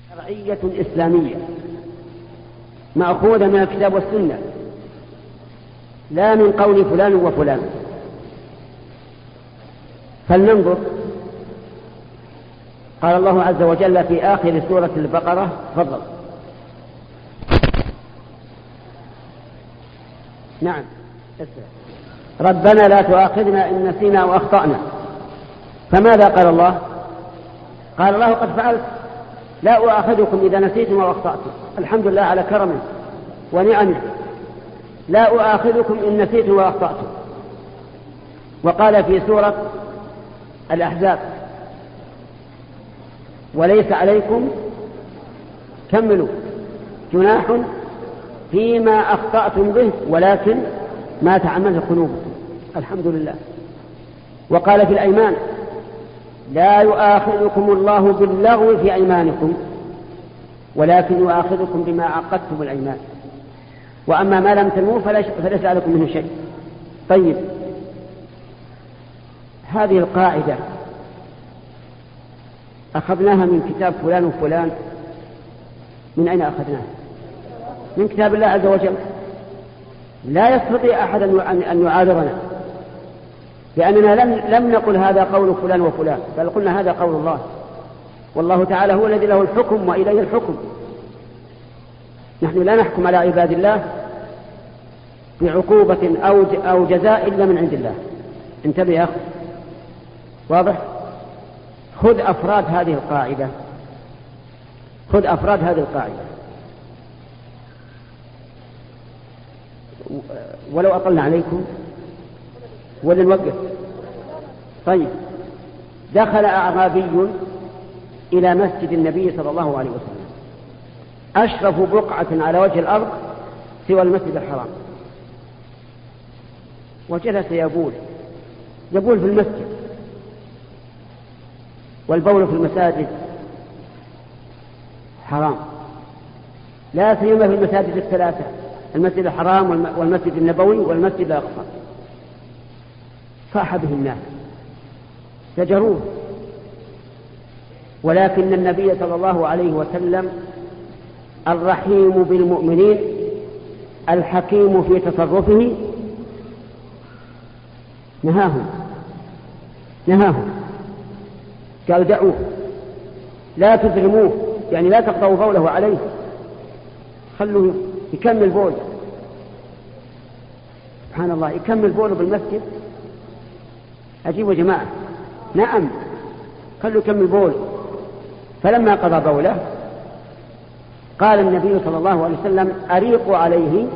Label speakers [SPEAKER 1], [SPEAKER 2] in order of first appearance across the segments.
[SPEAKER 1] شرعية إسلامية مأخوذة من الكتاب والسنة، لا من قول فلان وفلان. فلننظر. قال الله عز وجل في آخر سورة البقرة: تفضل. نعم. ربنا لا تؤاخذنا إن نسينا وأخطأنا. فماذا قال الله؟ قال الله: قد فعلت، لا أؤاخذكم إذا نسيتم وأخطأتم. الحمد لله على كرمه ونعمه، لا أؤاخذكم إن نسيتم وأخطأتم. وقال في سورة الأحزاب: وليس عليكم كملوا جناح فيما أخطأتم به ولكن ما تعمدت قلوبكم. الحمد لله. وقال في الأيمان: لا يؤاخذكم الله باللغو في أيمانكم ولكن يؤاخذكم بما عقدتم الأيمان، وأما ما لم تنووا فليس عليكم منه شيء. طيب، هذه القاعدة أخذناها من كتاب فلان وفلان. من أين أخذناها؟ من كتاب الله عز وجل. لا يستطيع أحد أن يعارضنا، لأننا لم نقل هذا قول فلان وفلان، بل قلنا هذا قول الله، والله تعالى هو الذي له الحكم وإليه الحكم. نحن لا نحكم على عباد الله بعقوبة أو جزاء إلا من عند الله. انتبه يا أخي. واضح؟ خذ أفراد هذه القاعدة، خذ أفراد هذه القاعدة. ولو أطلنا عليكم ولا نوقف؟ طيب، دخل أعرابي إلى مسجد النبي صلى الله عليه وسلم، أشرف بقعة على وجه الأرض سوى المسجد الحرام، وجلس يبول في المسجد. والبول في المساجد حرام، لا سيما في المساجد الثلاثة: المسجد الحرام والمسجد النبوي والمسجد الأقصى. صاح به الناس، زجروه. ولكن النبي صلى الله عليه وسلم الرحيم بالمؤمنين الحكيم في تصرفه نهاهم، قال: دعوه، لا تظلموه، يعني لا تقطعوا بوله عليه، خلوه يكمل بول. سبحان الله، يكمل بوله بالمسجد. عجيب يا جماعة. نعم، خلوه يكمل بول. فلما قضى بوله قال النبي صلى الله عليه وسلم: أريقوا عليه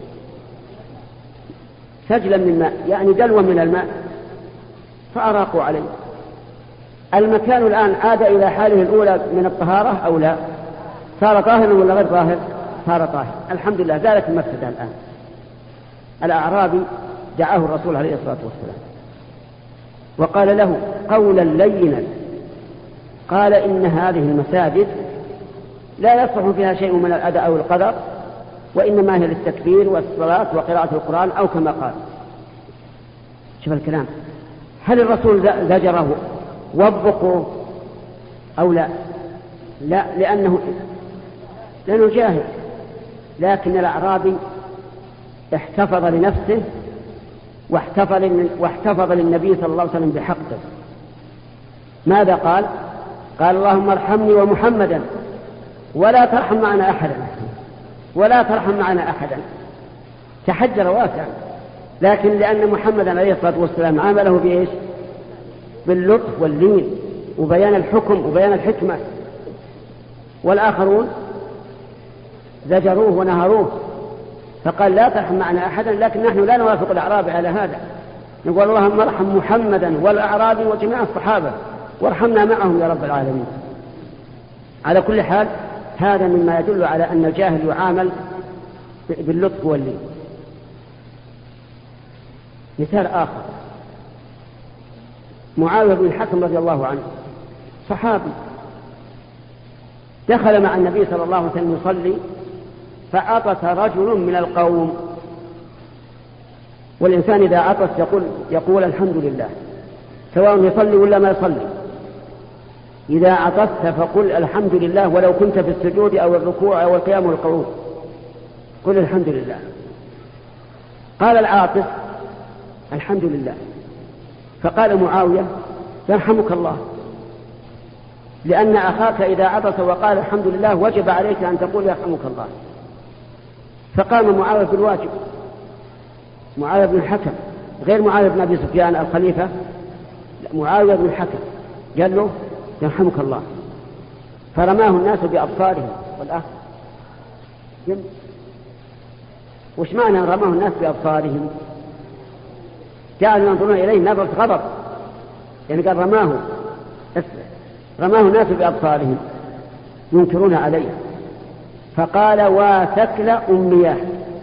[SPEAKER 1] سجلا من ماء، يعني دلوا من الماء، فأراقوا عليه. المكان الآن عاد إلى حاله الأولى من الطهارة أو لا؟ صار طاهرا ولا غير طاهر؟ صار طاهر. الحمد لله، زالت المفسدة الآن. الأعرابي دعاه الرسول عليه الصلاة والسلام وقال له قولا لينا، قال: إن هذه المساجد لا يصلح فيها شيء من الأداء أو القدر، وإنما هي للتكبير والصلاة وقراءة القرآن، أو كما قال. شوف الكلام. هل الرسول زجره وبقه أو لا؟ لا، لأنه جاهل. لكن الأعرابي احتفظ لنفسه واحتفظ للنبي صلى الله عليه وسلم بحقه. ماذا قال؟ قال: اللهم ارحمني ومحمدا ولا ترحم معنا أحدا، ولا ترحم معنا أحدا. تحجر واسع، لكن لأن محمدا عليه الصلاة والسلام عامله بإيش؟ باللطف واللين وبيان الحكم وبيان الحكمة. والآخرون زجروه ونهروه، فقال: لا ترحم معنا أحدا. لكن نحن لا نوافق الأعرابي على هذا، نقول: اللهم ارحم محمدا والأعرابي وجميع الصحابة وارحمنا معهم يا رب العالمين. على كل حال، هذا مما يدل على أن الجاهل يعامل باللطف واللين. مثال آخر: معاوية بن الحكم رضي الله عنه، صحابي، دخل مع النبي صلى الله عليه وسلم يصلي، فعطس رجل من القوم. والإنسان إذا عطس يقول الحمد لله، سواء يصلي ولا ما يصلي. إذا عطست فقل الحمد لله ولو كنت في السجود أو الركوع أو القيام والقعود، قل الحمد لله. قال العاطس الحمد لله، فقال معاوية يرحمك الله، لأن أخاك إذا عطس وقال الحمد لله وجب عليك أن تقول يرحمك الله. فقام معاوية بالواجب، معاوية بن الحكم غير معاوية بن أبي سفيان الخليفة، معاوية بن الحكم قال له يرحمك الله، فرماه الناس بأبصارهم. والآخر وش معنى رماه الناس بأبصارهم؟ جعلوا ينظرون إليه نظرة غضب، يعني قال رماه الناس بأبصارهم ينكرون عليه، فقال وثكل أمياه.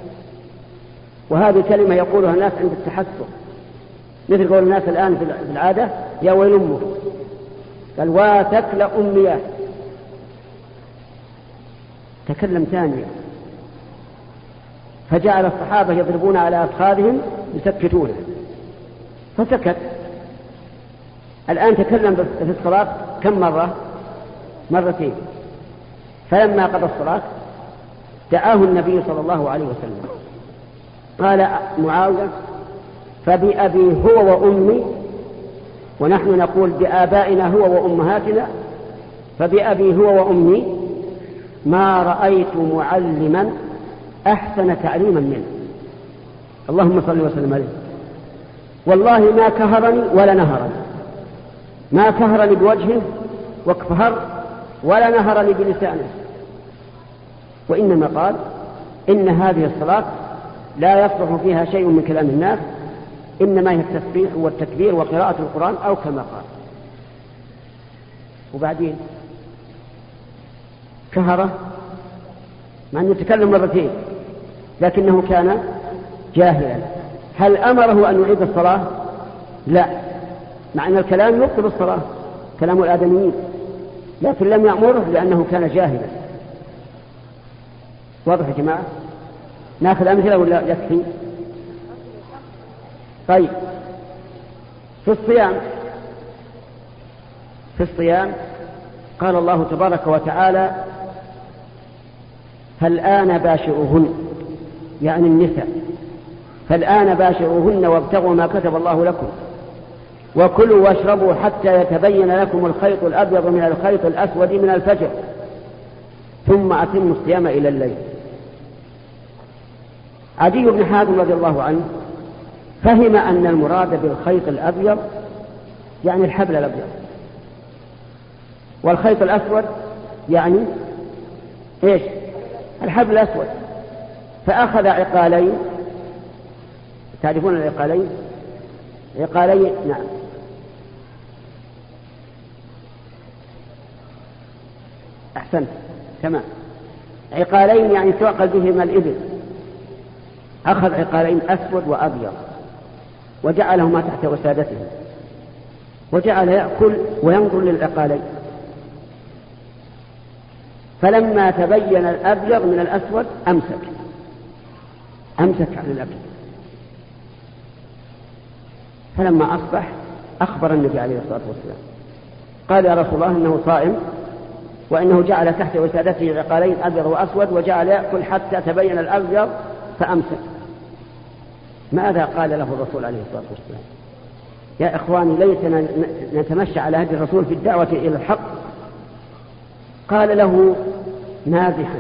[SPEAKER 1] وهذه كلمة يقولها الناس عند التحسر، مثل قول الناس الآن في العادة يا ويل أمه، قال وثكل أمياه، تكلم ثانية. فجعل الصحابة يضربون على أفخاذهم يسكتونه، فسكت. الآن تكلم في الصلاة كم مرة؟ مرتين. فلما قضى الصلاة دعاه النبي صلى الله عليه وسلم، قال معاوية فبأبي هو وأمي، ونحن نقول بآبائنا هو وأمهاتنا، فبأبي هو وأمي ما رأيت معلما أحسن تعليما منه، اللهم صل وسلم عليه. والله ما كهرني ولا نهرني، ما كهرني بوجهه واكفهر ولا نهرني بلسانه، وإنما قال إن هذه الصلاة لا يصلح فيها شيء من كلام الناس، إنما هي التسبيح والتكبير وقراءة القرآن أو كما قال. وبعدين كهره مع أنه يتكلم مرتين، لكنه كان جاهلا. هل أمره أن يعيد الصلاة؟ لا، مع أن الكلام يبطل الصلاة، كلام الآدميين، لكن لم يأمره لأنه كان جاهلا. واضح يا جماعة؟ ناخذ أمثلة ولا يكفي؟ طيب، في الصيام قال الله تبارك وتعالى فالآن باشروهن، يعني النساء، فالآن باشروهن وابتغوا ما كتب الله لكم وكلوا واشربوا حتى يتبين لكم الخيط الأبيض من الخيط الأسود من الفجر ثم أتموا الصيام إلى الليل. عدي بن حاتم رضي الله عنه فهم أن المراد بالخيط الأبيض يعني الحبل الأبيض، والخيط الأسود يعني إيش؟ الحبل الأسود. فأخذ عقالين، تعرفون العقالين؟ عقالين، نعم، أحسنت، تمام، عقالين يعني تعقل بهما الإبل. أخذ عقالين أسود وأبيض وجعلهما تحت وسادته، وجعل يأكل وينظر للعقالين، فلما تبين الأبيض من الأسود أمسك عن الأكل. فلما أصبح أخبر النبي عليه الصلاة والسلام، قال يا رسول الله إنه صائم، وإنه جعل تحت وسادته عقالين أبيض وأسود وجعل يأكل حتى تبين الأبيض فأمسك. ماذا قال له الرسول عليه الصلاة والسلام؟ يا إخواني ليتنا نتمشى على هدي الرسول في الدعوة إلى الحق. قال له نازحا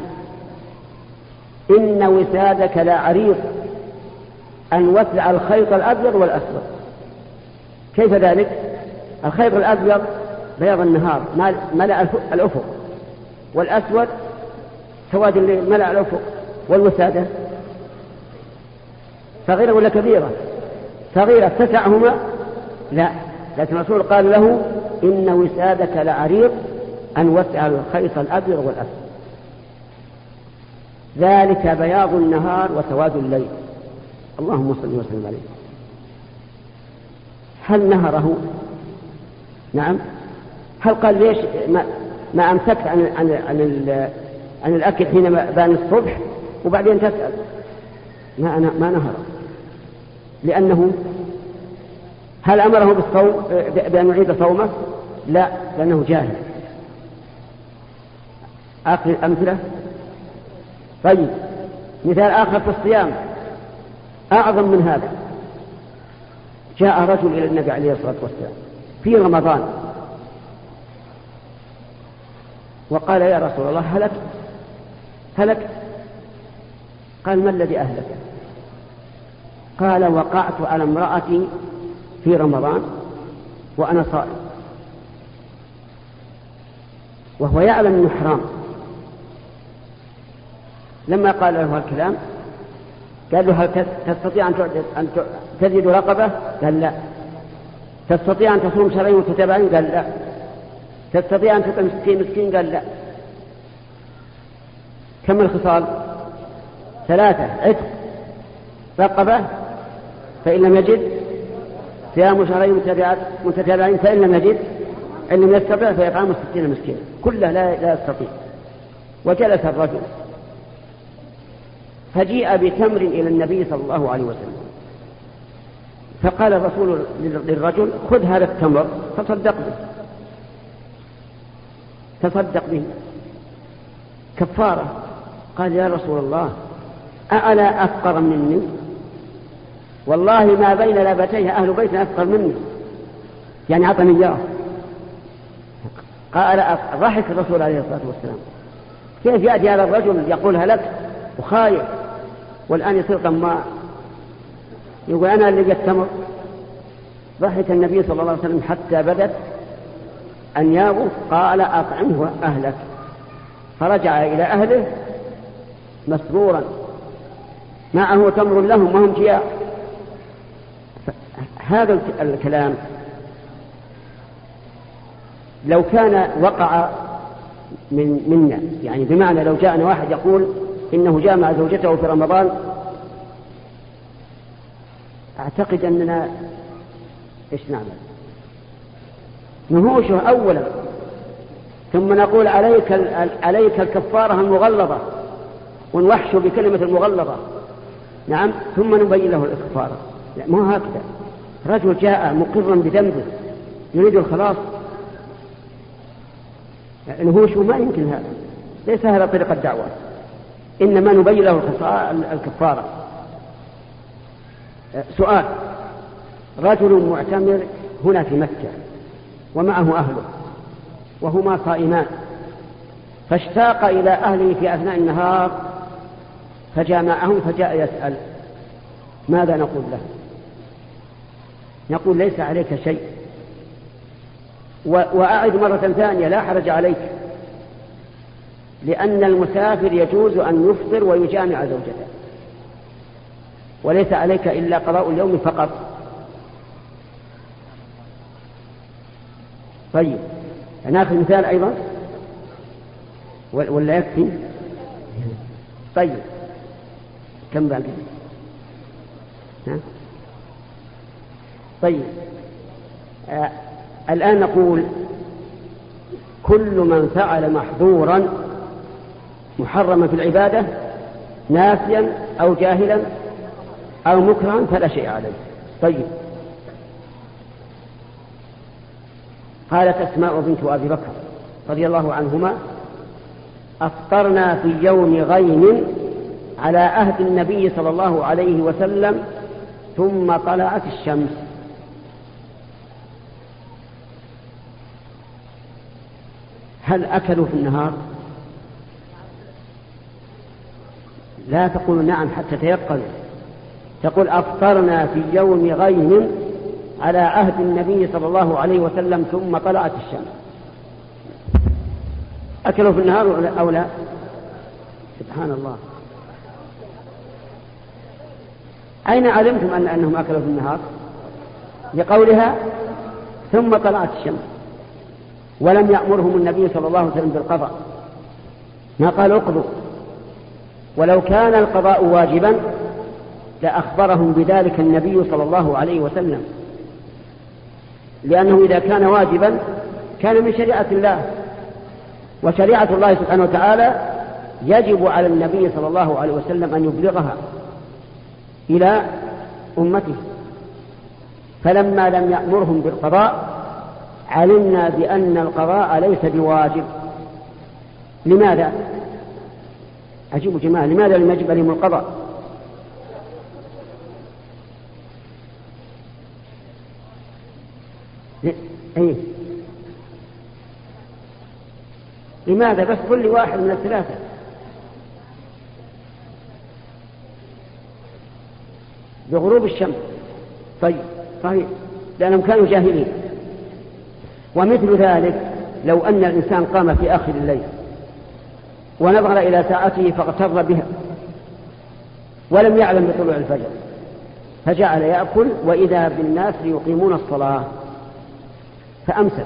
[SPEAKER 1] إن وسادك لا عريض أن وسع الخيط الأبيض والأسود. كيف ذلك؟ الخيط الأبيض بياض النهار ملأ الأفق، والأسود سواد الليل ملأ الأفق، والوسادة صغيرة ولا كبيرة؟ صغيرة تسعهما؟ لا، لكن الرسول قال له إن وسادك لعريض أن وسع الخيط الأبيض والأسود، ذلك بياض النهار وسواد الليل. اللهم صل وسلم عليه. هل نهره؟ نعم. هل قال ليش ما أمسكت عن الأكل حينما بان الصبح وبعدين تسأل؟ ما نهر، لأنه هل أمره بالصوم بأن يعيد صومه؟ لا، لأنه جاهل. آخر الأمثلة. طيب مثال آخر في الصيام أعظم من هذا. جاء رجل إلى النبي عليه الصلاة والسلام في رمضان وقال يا رسول الله هلكت. قال ما الذي أهلك؟ قال وقعت على امرأتي في رمضان وأنا صائم، وهو يعلم أنه حرام. لما قال له الكلام قال له هل تستطيع أن تجد رقبة؟ قال لا. تستطيع أن تصوم شهرين متتابعين؟ قال لا. تستطيع أن تطعم 60 مسكين؟ قال لا. كم الخصال؟ 3: عتق، رقبة، فإن لم يجد صيام شهرين متتابعين، فإن لم يجد إن لم يستطع فيطعم 60 مسكين. كله لا يستطيع. وجلس الرجل فجيء بتمر إلى النبي صلى الله عليه وسلم، فقال الرسول للرجل خذ هذا التمر تصدق به كفارة. قال يا رسول الله أألا أفقر مني؟ والله ما بين لابتيه أهل بيت أفقر مني، يعني أعطني إياه. قال ضحك الرسول عليه الصلاة والسلام، كيف يأتي هذا الرجل يقول هلك وخايف والآن يصير طماع يقول أنا اللي التمر؟ ضحك النبي صلى الله عليه وسلم حتى بدت أنيابه. قال أطعمه أهلك. فرجع إلى أهله مسرورا معه تمر لهم وهم جياع. هذا الكلام لو كان وقع منا، يعني بمعنى لو جاءنا واحد يقول إنه جامع زوجته في رمضان، أعتقد أننا إيش نعمل؟ نهوشه أولا، ثم نقول عليك الكفارة المغلظة، ونوحشه بكلمة المغلظة، نعم، ثم نبين له الكفارة. لا، ما هكذا. رجل جاء مقرا بذنبه يريد الخلاص، نهوشه ما يمكن هذا، ليس هذا طريق الدعوة. إنما نبين له الكفارة. سؤال: رجل معتمر هنا في مكة ومعه أهله وهما صائمان، فاشتاق إلى أهله في أثناء النهار فجامعهم، فجاء يسأل ماذا نقول له؟ نقول ليس عليك شيء، وأعد مرة ثانية لا حرج عليك، لأن المسافر يجوز أن يفطر ويجامع زوجته، وليس عليك إلا قضاء اليوم فقط. طيب ناخذ مثال أيضا ولا يكفي؟ طيب كم باقي؟ طيب الآن نقول كل من فعل محظورا محرما في العبادة ناسيا أو جاهلا أو مكرها فلا شيء عليه. طيب قالت أسماء بنت أبي بكر رضي الله عنهما: أفطرنا في يوم غيم على عهد النبي صلى الله عليه وسلم ثم طلعت الشمس. هل أكلوا في النهار؟ لا تقول نعم حتى تيقظوا، تقول أفطرنا في يوم غيم على عهد النبي صلى الله عليه وسلم ثم طلعت الشمس. أكلوا في النهار أو لا؟ سبحان الله. أين علمتم أنهم أكلوا في النهار؟ لقولها ثم طلعت الشمس، ولم يأمرهم النبي صلى الله عليه وسلم بالقضاء، ما قال اقضوا. ولو كان القضاء واجبا لأخبرهم بذلك النبي صلى الله عليه وسلم، لأنه إذا كان واجبا كان من شريعة الله، وشريعة الله سبحانه وتعالى يجب على النبي صلى الله عليه وسلم أن يبلغها إلى أمته. فلما لم يأمرهم بالقضاء علمنا بأن القضاء ليس بواجب، لماذا؟ عجيب جماعة، لماذا لم يجب عليهم القضاء؟ أي لماذا؟ بس كل واحد من الثلاثة. بغروب الشمس. طيب صحيح، لأنهم كانوا جاهلين. ومثل ذلك لو أن الإنسان قام في آخر الليل ونظر إلى ساعته فاغتر بها ولم يعلم بطلوع الفجر فجعل يأكل وإذا بالناس يقيمون الصلاة فأمسك،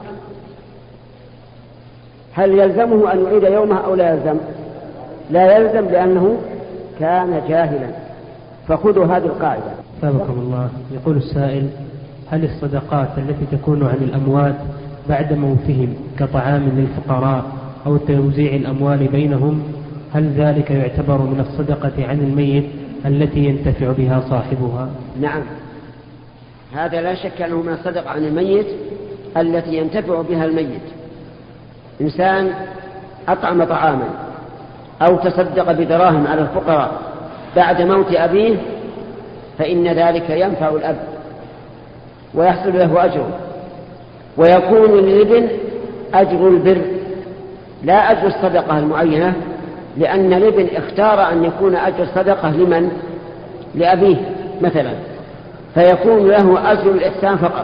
[SPEAKER 1] هل يلزمه أن يعيد يومه أو لا يلزم؟ لا يلزم، لأنه كان جاهلا. فخذوا هذه القاعدة.
[SPEAKER 2] سابقكم الله. يقول السائل: هل الصدقات التي تكون عن الأموات بعد موتهم كطعام للفقراء أو توزيع الأموال بينهم، هل ذلك يعتبر من الصدقة عن الميت التي ينتفع بها صاحبها؟
[SPEAKER 1] نعم، هذا لا شك أنه من الصدقة عن الميت التي ينتفع بها الميت. إنسان أطعم طعاما أو تصدق بدراهم على الفقراء بعد موت أبيه، فإن ذلك ينفع الأب ويحصل له أجر، ويكون للابن أجر البر لا أجر الصدقة المعينة، لأن الابن اختار أن يكون أجر الصدقة لمن؟ لأبيه مثلا، فيكون له أجر الإحسان فقط،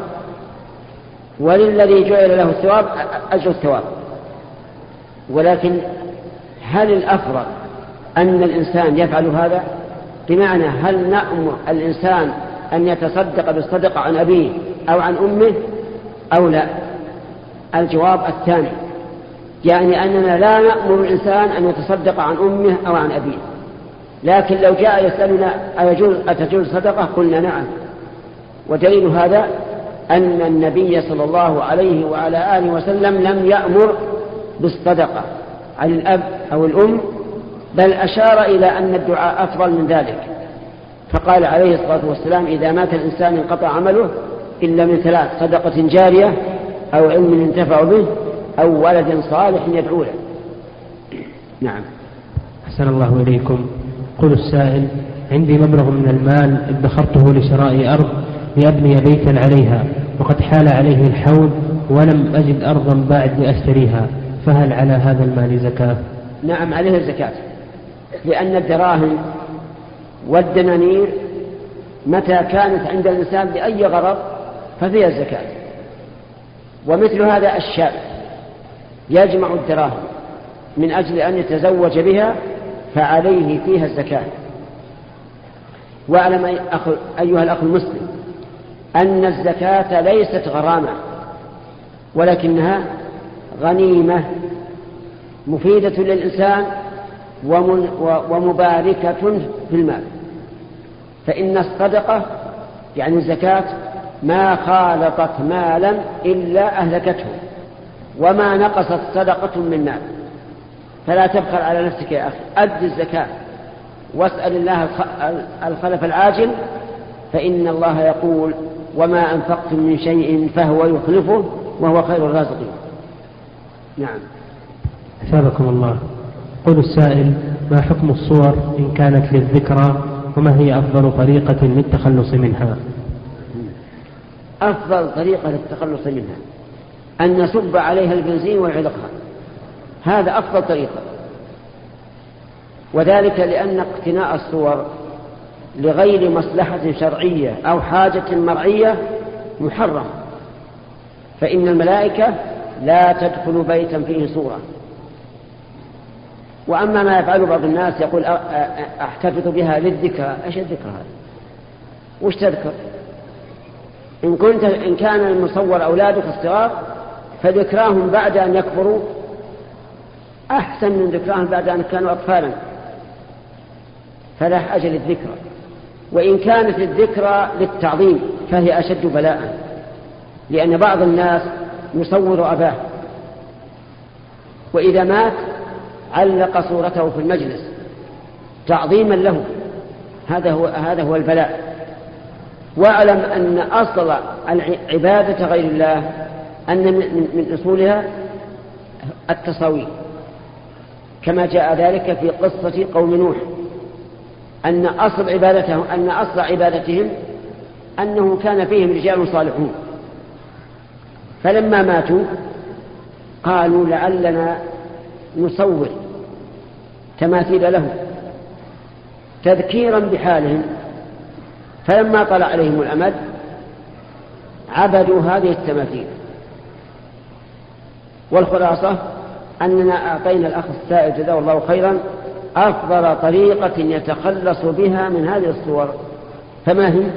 [SPEAKER 1] وللذي جعل له الثواب أجر الثواب. ولكن هل الأفضل أن الإنسان يفعل هذا؟ بمعنى هل نأمر الإنسان أن يتصدق بالصدقة عن أبيه أو عن أمه أو لا؟ الجواب الثاني، يعني أننا لا نأمر الإنسان أن يتصدق عن أمه أو عن أبيه، لكن لو جاء يسألنا أتجوز صدقة قلنا نعم. ودليل هذا أن النبي صلى الله عليه وعلى آله وسلم لم يأمر بالصدقة عن الأب أو الأم، بل أشار إلى أن الدعاء أفضل من ذلك، فقال عليه الصلاة والسلام: إذا مات الإنسان انقطع عمله إلا من ثلاث: صدقة جارية أو علم ينتفع به أو ولد صالح يدعو له. نعم.
[SPEAKER 2] أحسن الله إليكم. قل السائل: عندي مبلغ من المال ادخرته لشراء أرض لأبني بيتا عليها، وقد حال عليه الحول ولم أجد أرضا بعد لأشتريها، فهل على هذا المال زكاة؟
[SPEAKER 1] نعم، عليه الزكاة، لأن الدراهم والدنانير متى كانت عند الإنسان بأي غرض ففيها الزكاة. ومثل هذا الشاب يجمع الدراهم من أجل أن يتزوج بها فعليه فيها الزكاة. واعلم أيها الأخ المسلم أن الزكاة ليست غرامة، ولكنها غنيمة مفيدة للإنسان ومباركة في المال. فإن الصدقة يعني الزكاة ما خالطت مالا إلا أهلكته، وما نقصت صدقة من مال. فلا تبخل على نفسك يا أخي، أد الزكاة واسأل الله الخلف العاجل، فإن الله يقول: وما أنفقتم من شيء فهو يخلفه وهو خير الرازقين. نعم.
[SPEAKER 2] أثابكم الله. قل السائل: ما حكم الصور إن كانت للذكرى، وما هي أفضل طريقة للتخلص منها؟
[SPEAKER 1] أفضل طريقة للتخلص منها أن نصب عليها البنزين ويعلقها، هذا أفضل طريقة. وذلك لأن اقتناء الصور لغير مصلحة شرعية أو حاجة مرعية محرم، فإن الملائكة لا تدخل بيتا فيه صورة. وأما ما يفعل بعض الناس يقول: أحتفظ بها للذكرى. إيش الذكرى هذا؟ وش تذكر؟ إن كان المصور أولادك الصغار فذكراهم بعد أن يكبروا أحسن من ذكراهم بعد أن كانوا أطفالا، فلا حاجة للذكرى. وإن كانت الذكرى للتعظيم فهي أشد بلاء، لأن بعض الناس يصور أباه وإذا مات علق صورته في المجلس تعظيما له، هذا هو البلاء. واعلم أن أصل العبادة غير الله أن من أصولها التصاوير، كما جاء ذلك في قصة قوم نوح أن أصل عبادتهم أنه كان فيهم رجال صالحون، فلما ماتوا قالوا لعلنا نصور تماثيل لهم تذكيرا بحالهم، فلما طلع عليهم الأمد عبدوا هذه التماثيل. والخلاصة أننا أعطينا الأخ السائل جزاه الله خيرا أفضل طريقة يتخلص بها من هذه الصور، فما هي؟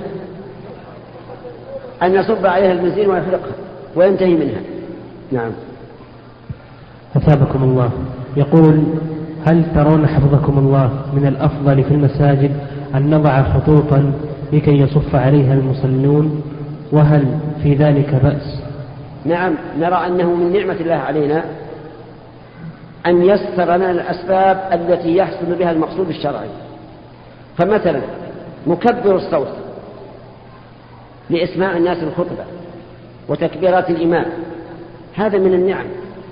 [SPEAKER 1] أن يصب عليها البنزين ويحرقها وينتهي منها. نعم.
[SPEAKER 2] أثابكم الله. يقول: هل ترون حفظكم الله من الأفضل في المساجد أن نضع خطوطا لكي يصف عليها المصلون، وهل في ذلك بأس؟
[SPEAKER 1] نعم، نرى أنه من نعمة الله علينا أن يسر لنا الأسباب التي يحصل بها المقصود الشرعي. فمثلا مكبر الصوت لإسماع الناس الخطبة وتكبيرات الإمام، هذا من النعم.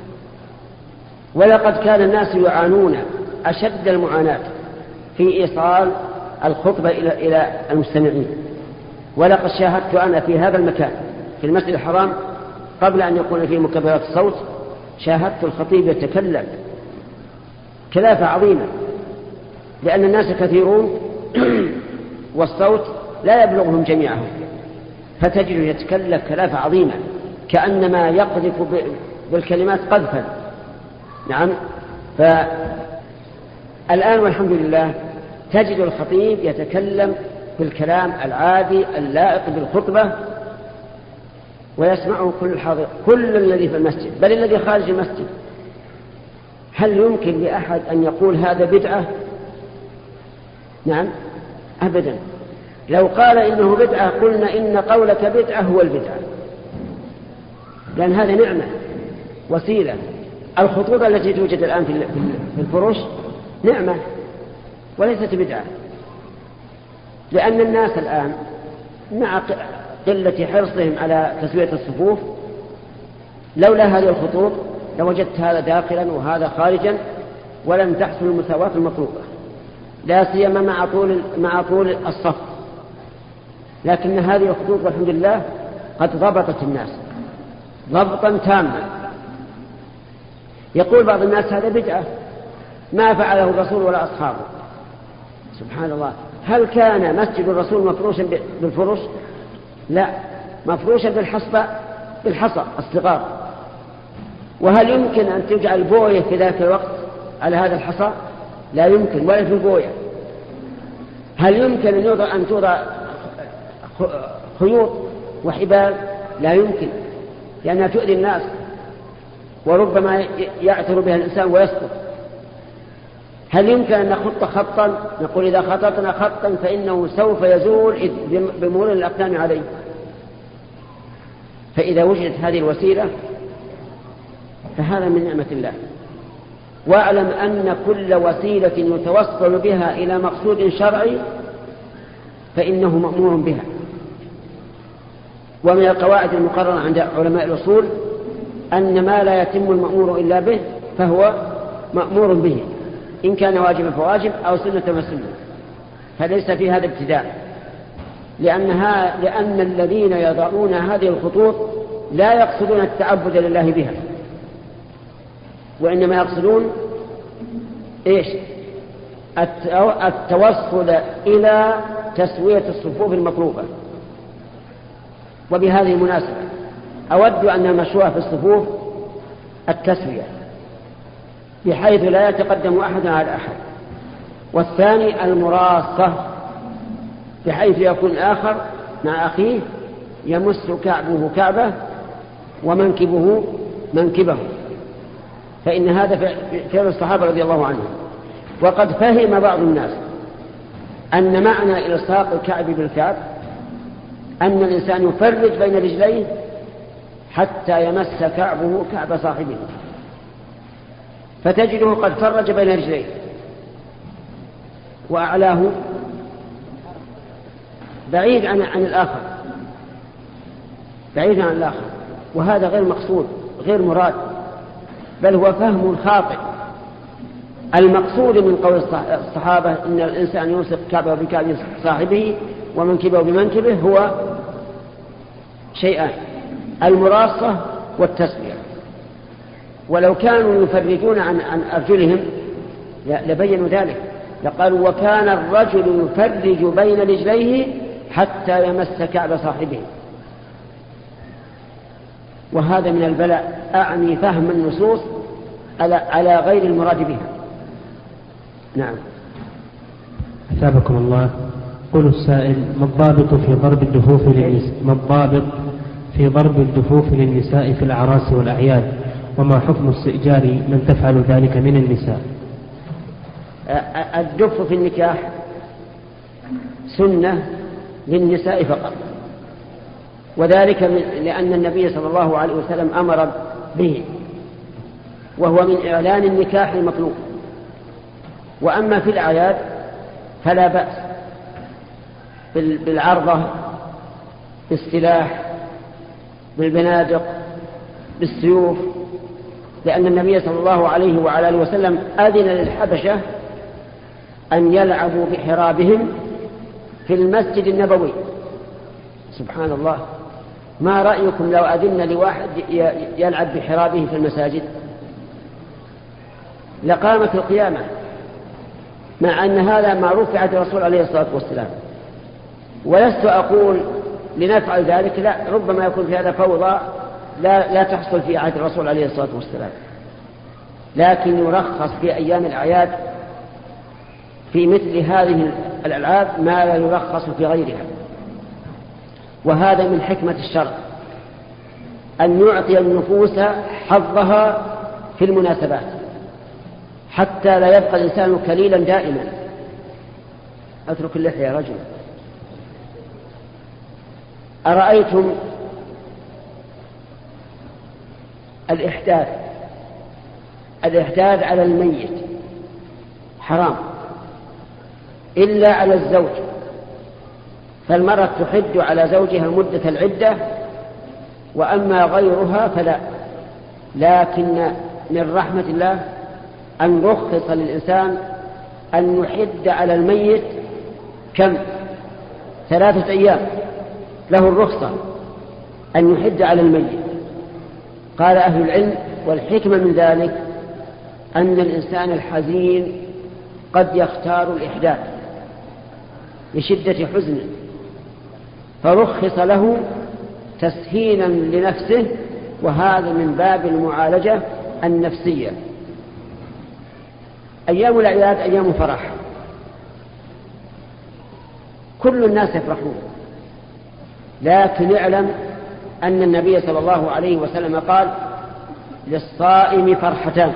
[SPEAKER 1] ولقد كان الناس يعانون أشد المعاناة في إيصال الخطبة إلى المستمعين. ولقد شاهدت أنا في هذا المكان في المسجد الحرام قبل أن يكون فيه مكبرات الصوت، شاهدت الخطيب يتكلم كلافة عظيمة، لأن الناس كثيرون والصوت لا يبلغهم جميعهم، فتجد يتكلم كلافة عظيمة كأنما يقذف بالكلمات قذفا. نعم. فالآن والحمد لله تجد الخطيب يتكلم بالكلام العادي اللائق بالخطبة ويسمعه كل الحاضر، كل الذي في المسجد بل الذي خارج المسجد. هل يمكن لأحد أن يقول هذا بدعة؟ نعم، أبدا. لو قال إنه بدعة قلنا إن قولك بدعة هو البدعة، لأن هذا نعمة وسيلة. الخطوبة التي توجد الآن في الفرش نعمة وليست بدعة، لأن الناس الآن مع قلة حرصهم على تسوية الصفوف لولا هذه الخطوط لوجدت هذا داخلا وهذا خارجا ولم تحصل المساواة المطلوبة، لا سيما مع طول الصف. لكن هذه الخطوط والحمد لله قد ضبطت الناس ضبطا تاما. يقول بعض الناس هذا بدعة ما فعله الرسول ولا أصحابه. سبحان الله، هل كان مسجد الرسول مفروشا بالفرش؟ لا، مفروشا بالحصى الصغار. وهل يمكن أن تجعل بوية في ذاك الوقت على هذا الحصى؟ لا يمكن، ولا في بوية. هل يمكن أن توضع خيوط وحبال؟ لا يمكن، لأنها تؤذي الناس وربما يعثر بها الإنسان ويسقط. هل يمكن أن نخط خطا نقول إذا خططنا خطا فإنه سوف يزول بمرور الأقدام عليه؟ فإذا وجدت هذه الوسيلة فهذا من نعمة الله. واعلم أن كل وسيلة يتوصل بها إلى مقصود شرعي فإنه مأمور بها. ومن القواعد المقررة عند علماء الأصول أن ما لا يتم المأمور إلا به فهو مأمور به، إن كان واجبا فواجب أو سنة فسنة، فليس في هذا ابتداء. لأن الذين يضعون هذه الخطوط لا يقصدون التعبد لله بها، وإنما يقصدون إيش؟ التوصل إلى تسوية الصفوف المطلوبة. وبهذه المناسبة أود أن المشروع في الصفوف التسوية بحيث لا يتقدم أحد على أحد، والثاني المراصة بحيث يكون آخر مع أخيه يمس كعبه كعبه ومنكبه منكبه، فإن هذا فعل الصحابة رضي الله عنهم. وقد فهم بعض الناس أن معنى إلصاق الكعب بالكعب أن الإنسان يفرج بين رجليه حتى يمس كعبه كعب صاحبه، فتجده قد فرج بين رجليه وأعلاه بعيد عن الآخر، بعيد عن الآخر، وهذا غير مقصود غير مراد، بل هو فهم خاطئ. المقصود من قول الصحابة إن الإنسان يلصق كعبه بكعب صاحبه ومنكبه بمنكبه هو شيئان: المراصة والتسوية. ولو كانوا يفرجون عن أرجلهم لبينوا ذلك، لقالوا: وكان الرجل يفرج بين رجليه حتى يمس كعب صاحبه. وهذا من البلاء، أعني فهم النصوص على غير المراد بها. نعم.
[SPEAKER 2] أثابكم الله. قل السائل: ما الضابط في ضرب الدفوف للنساء في الأعراس والأعياد؟ وما حكم استئجار من تفعل ذلك من النساء؟
[SPEAKER 1] الدف في النكاح سنة للنساء فقط، وذلك لأن النبي صلى الله عليه وسلم أمر به، وهو من إعلان النكاح المطلوب. وأما في الأعياد فلا بأس بالعرضة، بالسلاح، بالبنادق، بالسيوف، لأن النبي صلى الله عليه وعلى آله وسلم أذن للحبشة أن يلعبوا بحرابهم في المسجد النبوي. سبحان الله، ما رأيكم لو أذن لواحد يلعب بحرابه في المساجد؟ لقامت القيامة، مع أن هذا معروف في عهد الرسول عليه الصلاة والسلام. ولست أقول لنفعل ذلك، لا، ربما يكون في هذا فوضى لا تحصل في عهد الرسول عليه الصلاة والسلام، لكن يرخص في أيام الأعياد في مثل هذه الألعاب ما لا يرخص في غيرها. وهذا من حكمة الشرع أن يعطي النفوس حظها في المناسبات، حتى لا يبقى الإنسان كليلا دائما. أترك اللحية يا رجل. أرأيتم الإحداث على الميت حرام إلا على الزوج، فالمرأة تحد على زوجها مدة العدة، وأما غيرها فلا. لكن من رحمة الله أن رخص للإنسان أن يحد على الميت 3 أيام، له الرخصة أن يحد على الميت. قال أهل العلم: والحكمة من ذلك أن الإنسان الحزين قد يختار الإحداث لشدة حزنه، فرخص له تسهيلا لنفسه، وهذا من باب المعالجة النفسية. أيام الأعياد أيام فرح، كل الناس يفرحون، لكن اعلم أن النبي صلى الله عليه وسلم قال: للصائم فرحتان: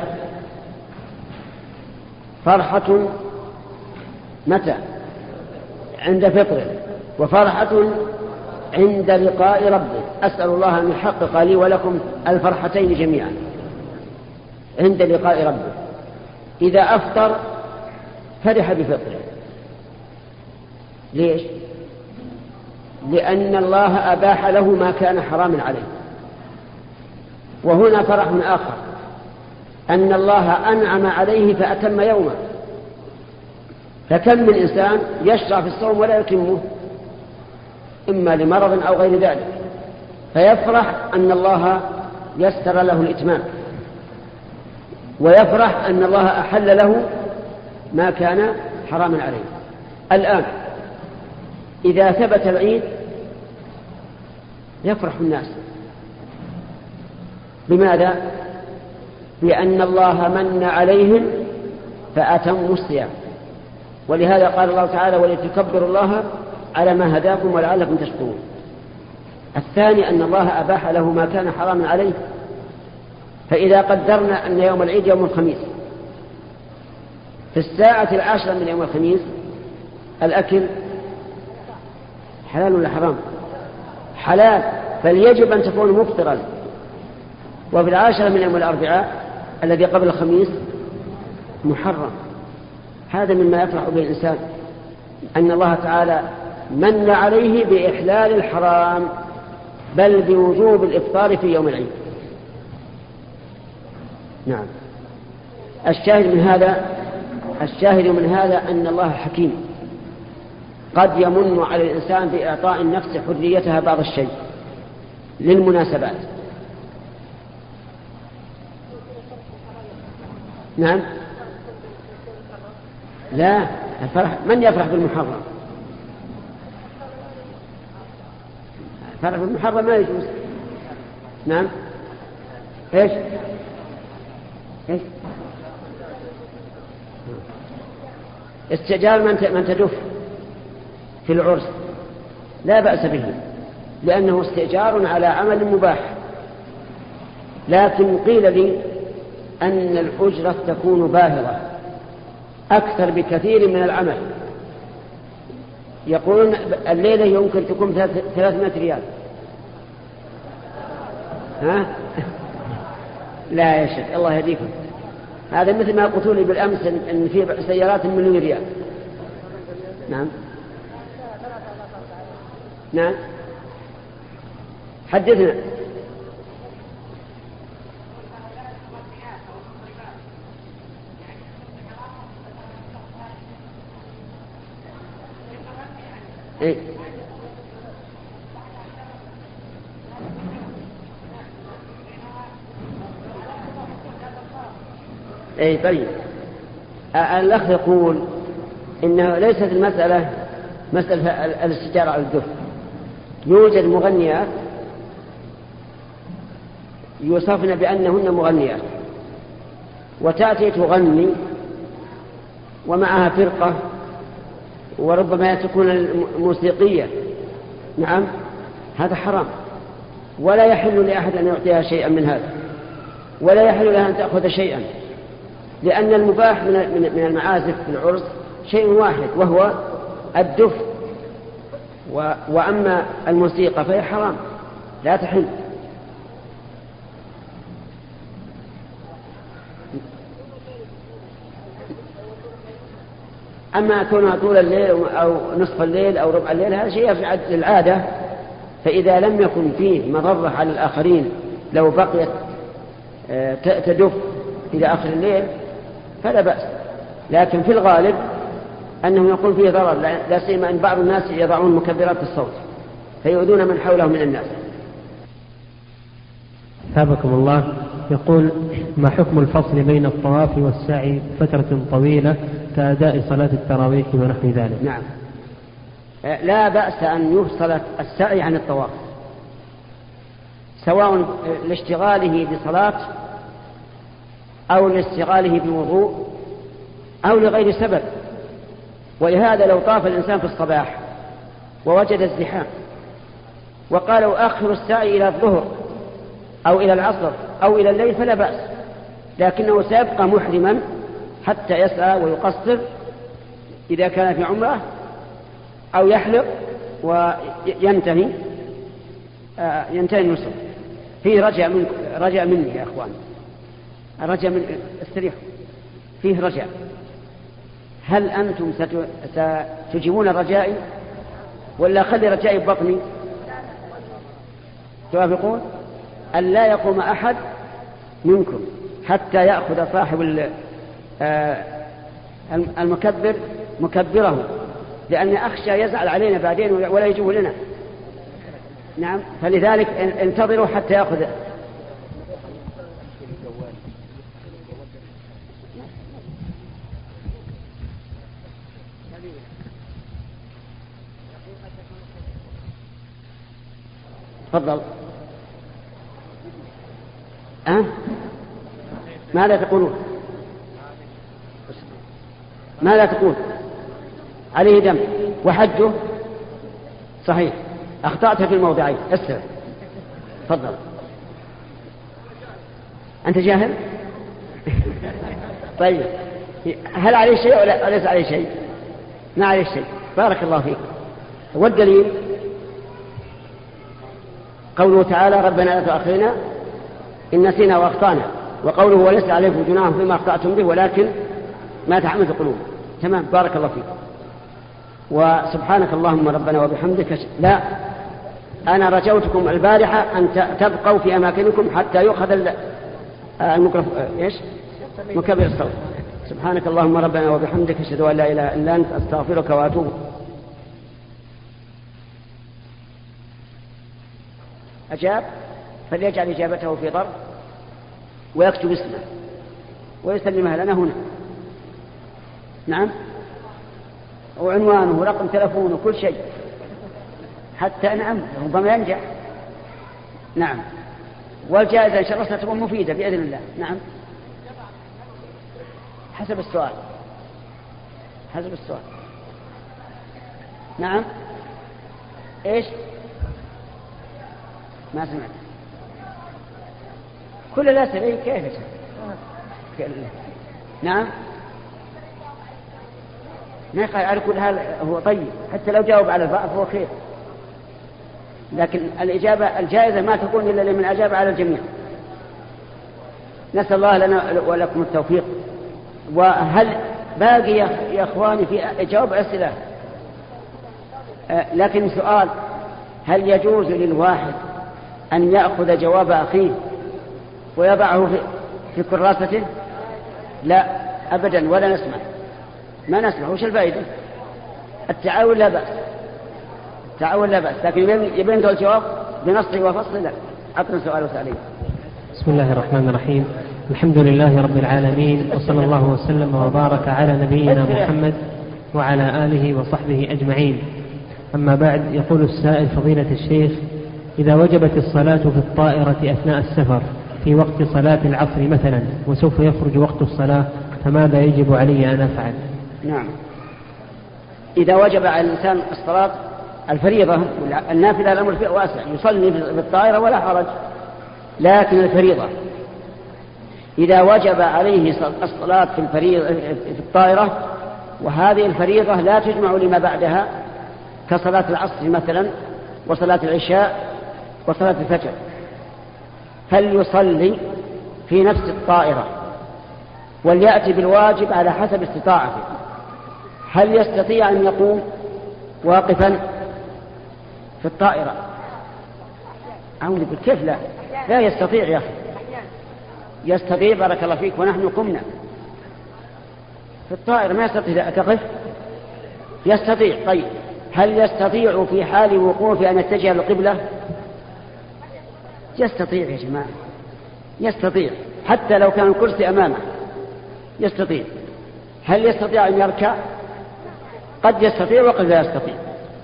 [SPEAKER 1] فرحة متى؟ عند فطره، وفرحة عند لقاء ربه. أسأل الله أن يحقق لي ولكم الفرحتين جميعا عند لقاء ربه. إذا أفطر فرح بفطره. ليش؟ لأن الله أباح له ما كان حراما عليه. وهنا فرح آخر، أن الله أنعم عليه فأتم يومه. فكم من إنسان يشرع في الصوم ولا يتمه، إما لمرض أو غير ذلك، فيفرح أن الله يسر له الإتمام، ويفرح أن الله أحل له ما كان حراما عليه. الآن إذا ثبت العيد يفرح الناس. لماذا؟ لأن الله من عليهم فأتموا الصيام. ولهذا قال الله تعالى: ولتكبروا الله على ما هداكم ولعلكم تشكرون. الثاني أن الله أباح له ما كان حراما عليه. فإذا قدرنا أن يوم العيد يوم الخميس، في 10 من يوم الخميس الأكل حلال ولا حرام؟ حلال، فليجب أن تكون مفطرا. وفي 10 من يوم الأربعاء الذي قبل الخميس محرم. هذا مما يفرح به الإنسان، أن الله تعالى من عليه بإحلال الحرام، بل بوجوب الإفطار في يوم العيد. نعم. الشاهد من هذا الشاهد من هذا أن الله حكيم، قد يمن على الإنسان بإعطاء النفس حريتها بعض الشيء للمناسبات. نعم. لا، الفرح من يفرح بالمحرم؟ الفرح بالمحرم ما يجوز. نعم. ايش استئجار من تدف في العرس لا بأس به، لأنه استئجار على عمل مباح، لكن قيل لي أن الأجرة تكون باهظة أكثر بكثير من العمل. يقولون الليلة يمكن تكون 300 ريال. ها؟ لا يا شيخ الله يهديكم، هذا مثل ما قلتوا لي بالأمس أن في سيارات 1,000,000 ريال. نعم. نعم. حدثنا. إيه؟ إيه طيب. الأخ يقول إنه ليست المسألة مسألة الاستئجار على الدف. يوجد مغنيات يوصفن بأنهن مغنيات، وتأتي تغني ومعها فرقة وربما تكون موسيقية. نعم، هذا حرام، ولا يحل لأحد أن يعطيها شيئا من هذا، ولا يحل لها أن تأخذ شيئا، لأن المباح من المعازف في العرس شيء واحد وهو الدف، وأما الموسيقى فهي حرام لا تحل. أما كونها طول الليل أو نصف الليل أو ربع الليل هذا شيء في العادة، فإذا لم يكن فيه مضرة على الآخرين لو بقيت تدف إلى آخر الليل فلا بأس، لكن في الغالب أنه يكون فيه ضرر، لا سيما أن بعض الناس يضعون مكبرات الصوت فيؤذون من حوله من الناس.
[SPEAKER 2] ثابكم الله. يقول: ما حكم الفصل بين الطواف والسعي فترة طويلة كأداء صلاة التراويح ونحو ذلك؟
[SPEAKER 1] نعم، لا بأس أن يفصل السعي عن الطواف، سواء لاشتغاله بصلاة أو لاشتغاله بوضوء أو لغير سبب. ولهذا لو طاف الإنسان في الصباح ووجد الزحام وقالوا أخر السعي إلى الظهر أو إلى العصر أو إلى الليل فلا بأس، لكنه سيبقى محرما حتى يسعى ويقصر إذا كان في عمره، أو يحلق وينتهي النصر. فيه رجع مني يا أخوان، رجع من استريحوا، فيه رجع. هل أنتم ستجيبون رجائي ولا خلي رجائي ببطني؟ توافقون أن لا يقوم أحد منكم حتى يأخذ صاحب المكبر مكبره، لأن أخشى يزعل علينا بعدين ولا يجيب لنا. نعم، فلذلك انتظروا حتى يأخذ. تفضل. ماذا تقولون؟ ماذا تقول؟ عليه دم وحجه صحيح، أخطأت في الموضعين. أسر تفضل. أنت جاهل؟ طيب، هل عليه شيء ولا ليس عليه شيء؟ ما عليه شيء. بارك الله فيك. والدليل قوله تعالى: ربنا لا تؤاخذنا إن نسينا وأخطأنا، وقوله: وليس عليكم جناح فيما أخطأتم به ولكن ما تحملت القلوب. تمام، بارك الله فيك. وسبحانك اللهم ربنا وبحمدك. لا، أنا رجوتكم البارحة أن تبقوا في أماكنكم حتى يؤخذ مكبر الصوت. سبحانك اللهم ربنا وبحمدك أشهد أن لا إله إلا أنت أستغفرك وأتوب. أجاب فليجعل إجابته في ظرف ويكتب اسمه ويسلمها لنا هنا. نعم، وعنوانه ورقم تلفونه وكل شيء حتى نعم ربما ينجح. نعم، والجائزة إن شاء الله ستكون مفيدة بإذن الله. نعم، حسب السؤال. نعم، إيش؟ ما سمعت. كل الأسئلة كيف؟ نعم، نقل على كل حال هو طيب، حتى لو جاوب على البعض هو خير، لكن الجائزة ما تكون إلا لمن أجاب على الجميع. نسأل الله لنا ولكم التوفيق. وهل باقي يا أخواني في جواب أسئلة؟ لكن سؤال: هل يجوز للواحد أن يأخذ جواب أخيه ويضعه في كراسته؟ لا أبدا، ولا نسمع، ما نسمع. وش الفائدة؟ التعاون لا بأس، لكن يبين له الجواب بنصه وفصله. لا، عطنا سؤال وسألين.
[SPEAKER 2] بسم الله الرحمن الرحيم. الحمد لله رب العالمين، وصلى الله وسلم وبارك على نبينا محمد وعلى آله وصحبه أجمعين. أما بعد، يقول السائل: فضيلة الشيخ، إذا وجبت الصلاة في الطائرة أثناء السفر في وقت صلاة العصر مثلا، وسوف يخرج وقت الصلاة، فماذا يجب علي أن أفعل؟
[SPEAKER 1] نعم، إذا وجب على الإنسان الصلاة الفريضة النافلة الأمر فيه واسع، يصلي في الطائرة ولا حرج. لكن الفريضة إذا وجب عليه الصلاة في الطائرة، وهذه الفريضة لا تجمع لما بعدها كصلاة العصر مثلا وصلاة العشاء وصلاة الفجر، فليصلي في نفس الطائرة وليأتي بالواجب على حسب استطاعته. هل يستطيع أن يقوم واقفا في الطائرة؟ أعوذ بالله، كيف لا يستطيع يا أخي؟ يستطيع، بارك الله فيك، ونحن قمنا في الطائرة ما يستطيع تقف؟ يستطيع. طيب، هل يستطيع في حال وقوفه أن يتجه للقبلة؟ يستطيع يا جماعة، يستطيع حتى لو كان الكرسي أمامه يستطيع. هل يستطيع أن يركع؟ قد يستطيع وقد لا يستطيع.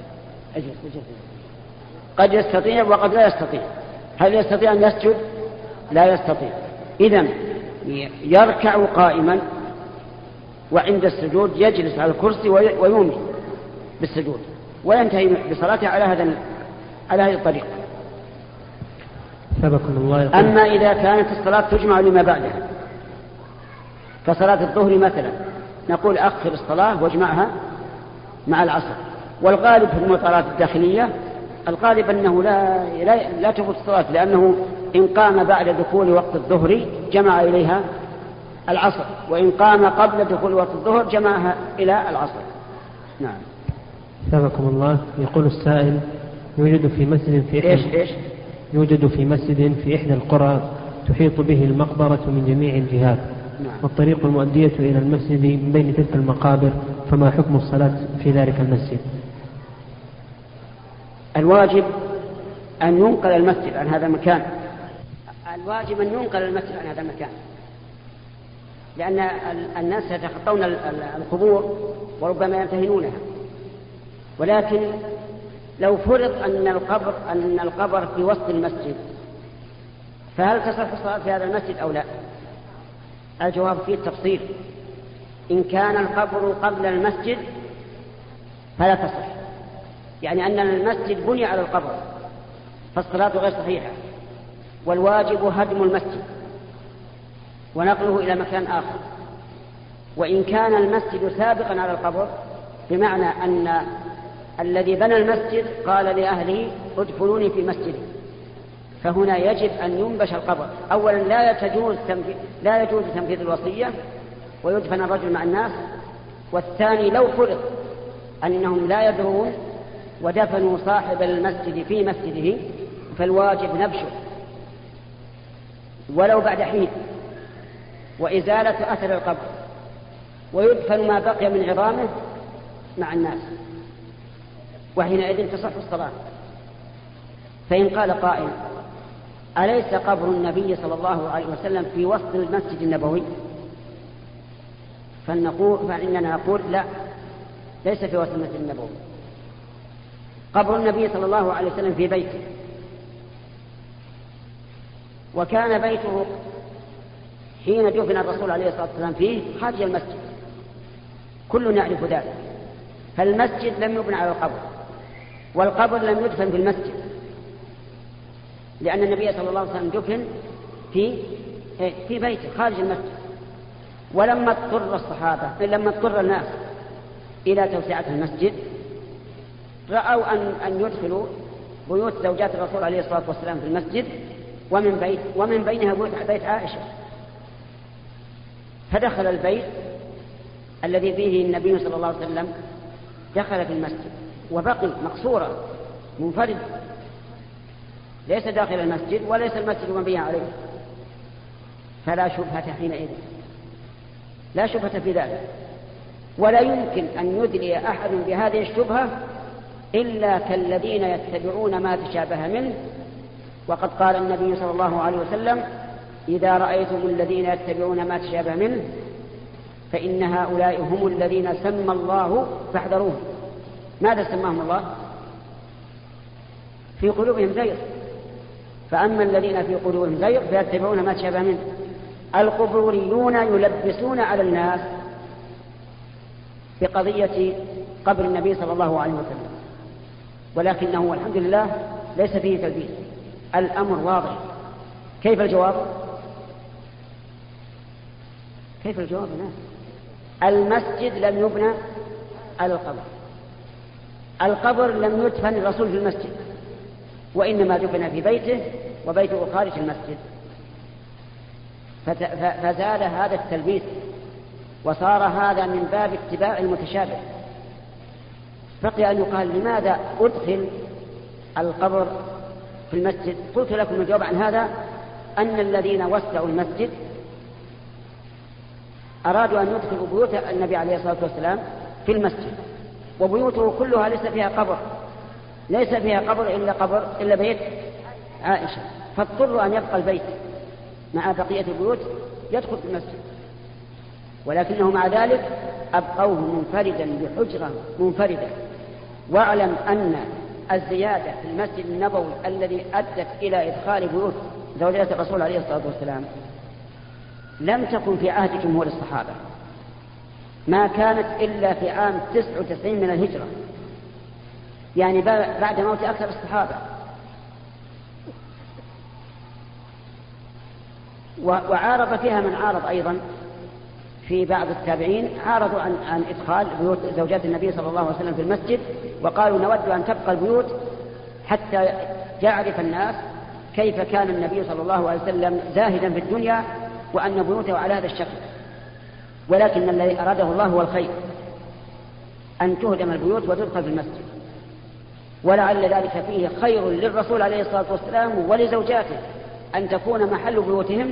[SPEAKER 1] قد يستطيع وقد لا يستطيع. هل يستطيع أن يسجد؟ لا يستطيع. إذن يركع قائما، وعند السجود يجلس على الكرسي ويومي بالسجود، وينتهي بصلاته على هذه الطريقة. أما إذا كانت الصلاة تجمع لما بعدها كصلاة الظهر مثلا، نقول أخر الصلاة واجمعها مع العصر. والغالب في المطارات الداخلية الغالب أنه لا تفوت الصلاة، لأنه إن قام بعد دخول وقت الظهر جمع إليها العصر، وإن قام قبل دخول وقت الظهر جمعها إلى العصر. نعم.
[SPEAKER 2] سبحانكم الله. يقول السائل: يوجد في مسجد في إحدى القرى تحيط به المقبرة من جميع الجهات، والطريق المؤدية إلى المسجد من بين تلك المقابر، فما حكم الصلاة في ذلك المسجد؟
[SPEAKER 1] الواجب أن ينقل المسجد عن هذا المكان، لأن الناس يتخطون القبور وربما يمتهنونها. ولكن لو فرض أن القبر في وسط المسجد، فهل تصح الصلاة في هذا المسجد أو لا؟ الجواب فيه التفصيل. إن كان القبر قبل المسجد فلا تصح، يعني أن المسجد بني على القبر، فالصلاة غير صحيحة. والواجب هدم المسجد ونقله إلى مكان آخر. وإن كان المسجد سابقا على القبر، بمعنى أن الذي بنى المسجد قال لأهله ادفنوني في مسجدي، فهنا يجب أن ينبش القبر. أولا لا يجوز تنفيذ الوصية ويدفن الرجل مع الناس. والثاني لو فرض أنهم لا يدرون ودفنوا صاحب المسجد في مسجده، فالواجب نبشه ولو بعد حين، وإزالة أثر القبر ويدفن ما بقي من عظامه مع الناس، وحينئذ تصح الصلاة. فإن قال قائل: أليس قبر النبي صلى الله عليه وسلم في وسط المسجد النبوي؟ فإننا نقول: لا، ليس في وسط المسجد النبوي. قبر النبي صلى الله عليه وسلم في بيته، وكان بيته حين دفن الرسول عليه الصلاة والسلام فيه خارج المسجد، كل يعرف ذلك. فالمسجد لم يبنى على القبر، والقبر لم يدفن في المسجد، لأن النبي صلى الله عليه وسلم دفن في بيته خارج المسجد. ولما اضطر الناس إلى توسعة المسجد، رأوا أن يدخلوا بيوت زوجات الرسول عليه الصلاة والسلام في المسجد، ومن بينها بيت عائشة. فدخل البيت الذي فيه النبي صلى الله عليه وسلم، دخل في المسجد وبقي مقصورا منفرد، ليس داخل المسجد وليس المسجد مبني عليه. فلا شبهة حينئذ، لا شبهة في ذلك. ولا يمكن أن يدلي أحد بهذه الشبهة إلا كالذين يتبعون ما تشابه منه. وقد قال النبي صلى الله عليه وسلم: إذا رأيتم الذين يتبعون ما تشابه منه فإن هؤلاء هم الذين سمى الله فاحذروه. ماذا سماهم الله؟ في قلوبهم زيغ. فأما الذين في قلوبهم زيغ فيتبعون ما تشابه منه. القبوريون يلبسون على الناس بقضية قبر النبي صلى الله عليه وسلم، ولكنه والحمد لله ليس فيه تلبيس، الأمر واضح. كيف الجواب؟ كيف الجواب؟ المسجد لم يبنى على القبر، القبر لم يدفن الرسول في المسجد، وإنما دفن في بيته، وبيته خارج المسجد. فزاد هذا التلبيس، وصار هذا من باب اتباع المتشابه. بقي أن يقال: لماذا أدخل القبر في المسجد؟ قلت لكم الجواب عن هذا أن الذين وسعوا المسجد أرادوا أن يدخلوا بيوت النبي عليه الصلاة والسلام في المسجد، وبيوته كلها ليس فيها قبر، ليس فيها قبر إلا بيت عائشة، فاضطروا أن يبقى البيت مع بقية البيوت يدخل في المسجد. ولكنه مع ذلك أبقوه منفردا بحجرة منفردة. واعلم أن الزيادة في المسجد النبوي الذي أدت إلى إدخال بيوت زوجات الرسول عليه الصلاة والسلام لم تكن في عهد جمهور الصحابة، ما كانت إلا في عام 99 من الهجرة، يعني بعد موت أكثر الصحابة. وعارض فيها من عارض أيضا في بعض التابعين، عارضوا عن إدخال بيوت زوجات النبي صلى الله عليه وسلم في المسجد، وقالوا: نود أن تبقى البيوت حتى يعرف الناس كيف كان النبي صلى الله عليه وسلم زاهدا في الدنيا، وأن بيوته على هذا الشكل. ولكن الذي أراده الله هو الخير، أن تهدم البيوت وتدخل في المسجد، ولعل ذلك فيه خير للرسول عليه الصلاة والسلام ولزوجاته، أن تكون محل بيوتهم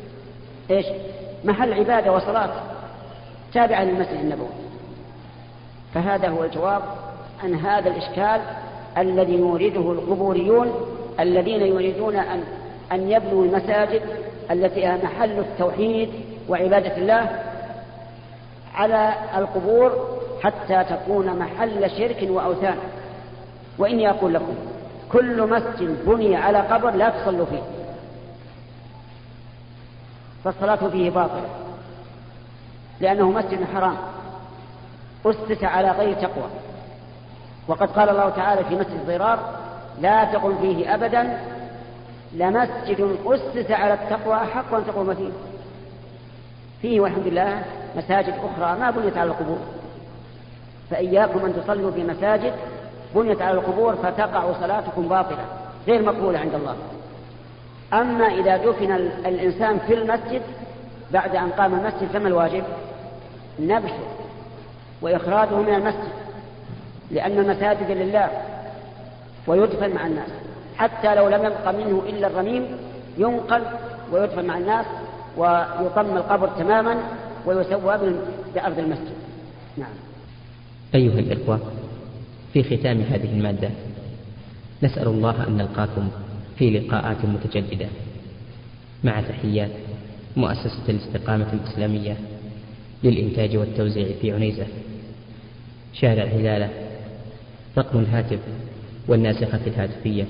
[SPEAKER 1] محل عبادة وصلاة تابعة للمسجد النبوي. فهذا هو الجواب عن هذا الإشكال الذي يورده القبوريون الذين يريدون أن يبنوا المساجد التي هي محل التوحيد وعبادة الله على القبور حتى تكون محل شرك وأوثان. وإني أقول لكم: كل مسجد بني على قبر لا تصلوا فيه، فالصلاة فيه باطلة، لأنه مسجد حرام أسس على غير تقوى. وقد قال الله تعالى في مسجد ضرار: لا تقم فيه أبدا لمسجد أسس على التقوى أحق أن تقوم فيه. فيه والحمد لله مساجد أخرى ما بنيت على القبور، فإياكم أن تصلوا في مساجد بنيت على القبور فتقع صلاتكم باطلة غير مقبولة عند الله. أما إذا دفن الإنسان في المسجد بعد أن قام المسجد فما الواجب؟ نبشه وإخراجه من المسجد، لأن المساجد لله، ويدفن مع الناس، حتى لو لم يبق منه إلا الرميم ينقل ويدفن مع الناس ويطم القبر تماما ويسوى بأرض المسجد. نعم.
[SPEAKER 3] أيها الإخوة، في ختام هذه المادة نسأل الله أن نلقاكم في لقاءات متجددة، مع تحيات مؤسسة الاستقامة الإسلامية للإنتاج والتوزيع في عنيزة، شارع هلالة. رقم الهاتف والناسخة الهاتفية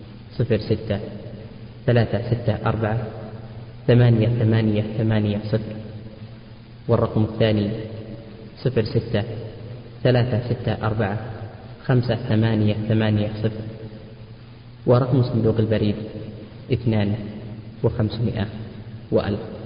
[SPEAKER 3] 06-364-8880، والرقم الثاني 06-364-5880، ورقم صندوق البريد 2500 و1000.